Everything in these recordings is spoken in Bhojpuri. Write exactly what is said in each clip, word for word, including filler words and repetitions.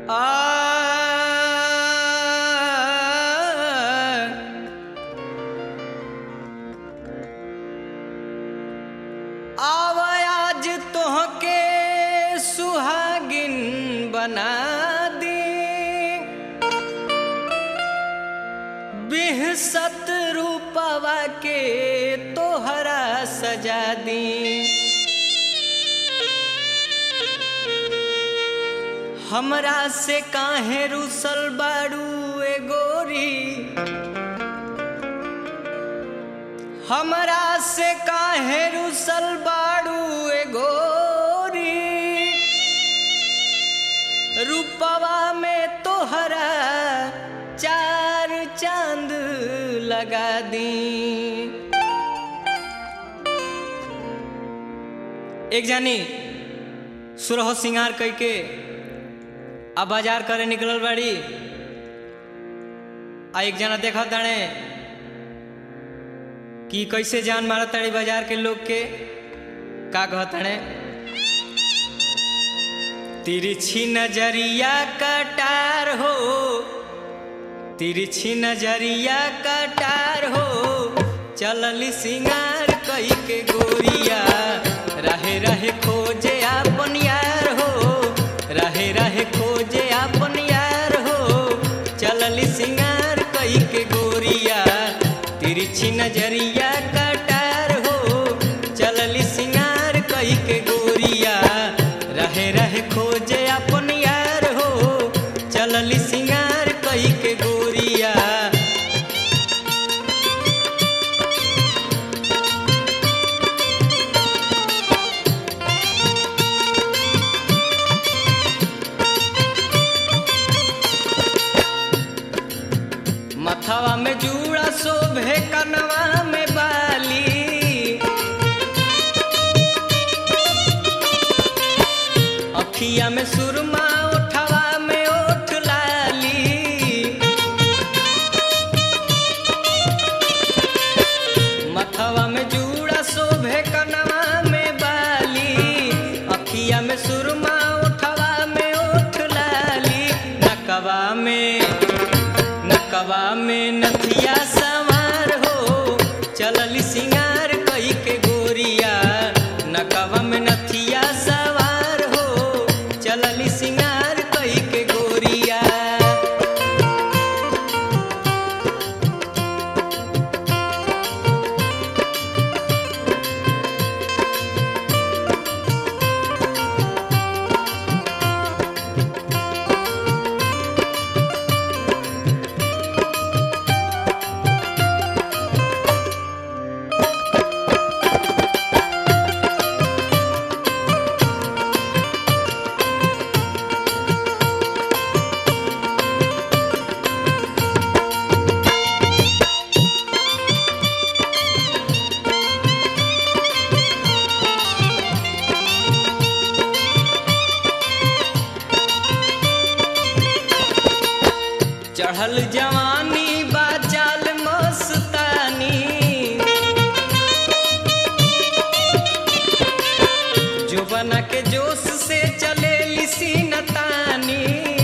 आज तोहके सुहागिन बना दी, बिहसत रूपवा के तोहरा सजा दी। हमरा से काहे रुसल बाड़ू ए गोरी, हमरा से काहे रुसल बाड़ू ए गोरी, रूपवा में तोहरा चार चांद लगा दी। एक जानी सुरह सिंगार कई के अब बाजार करे निकलल बाड़ी। आ एक जना देखा ताने कि कैसे जान मारा ताड़ी बाजार के लोग के। का कहताने, तिरछी नजरिया कटार हो, तिरछी नजरिया कटार हो, चलली सिंगार कई के गोरिया, रहे रहे खोजे आपन यार हो, रहे रहे खोजे आपन यार हो, चलली सिंगार कई के गोरिया, तिरछी नजरिया कटार हो, चलली सिंगार कई के गोरिया, रहे रहे खोजे अपन यार हो, चलली सिंगार कई के गोरिया। मथवा में जूड़ा शोभे कनवा में बाली, अखिया में सुरमा ओठवा में ओठ लाली, मथवा में जूड़ा शोभे कनवा में बाली, अखिया में सुरमा ओठवा में ओठ लाली, नकवा में नकवा में नथिया सवार हो, चलली सिंगार कई के गोरिया, नकवा में नथिया सवार हो, चलली सिंगार कई के गोरिया। चढ़ल जवानी बाचाल मस्तानी, जो बना के जोश से चले लिसीना तानी,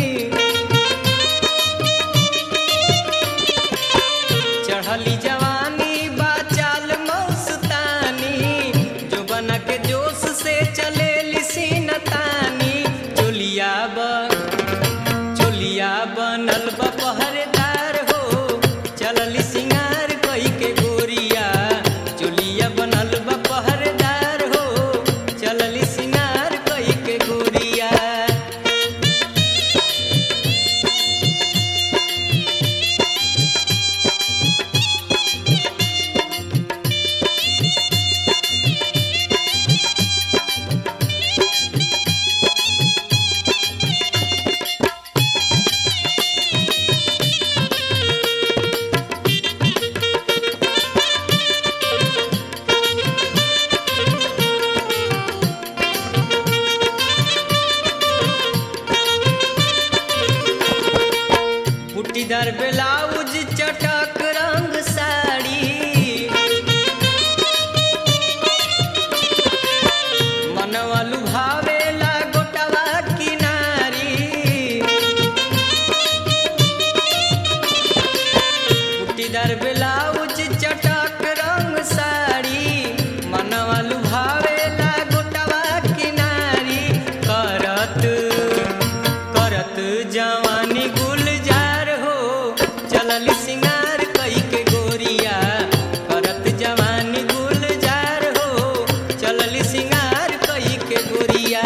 चढ़ली जवानी बाचाल मस्तानी, जो बना के जोश से चले लिसीना तानी, चोलिया ब चोलिया बनल बपहरेदार हो, चलली सिंगार कई के गोरिया, चोलिया बनल बपहरेदार हो, चलली सिंगार कई के गोरिया। बुटीदार ब्लाउज चटक रंग साड़ी, मनवा लुभावेला गोटवा किनारी, गोरिया।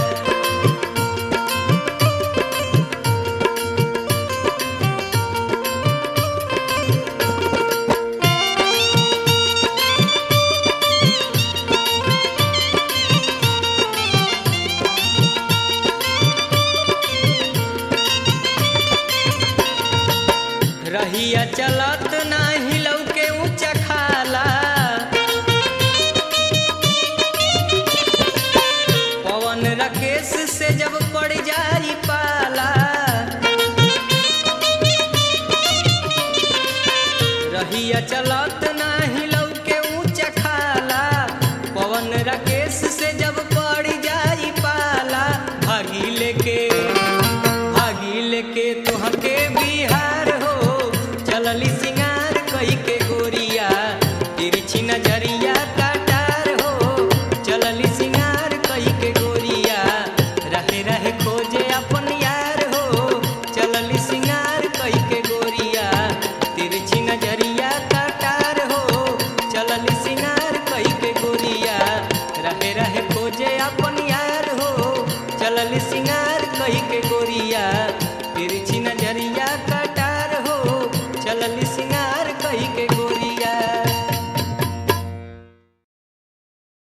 रहिया चलत नाही लौके ऊंचा खाला, पवन राकेश से जब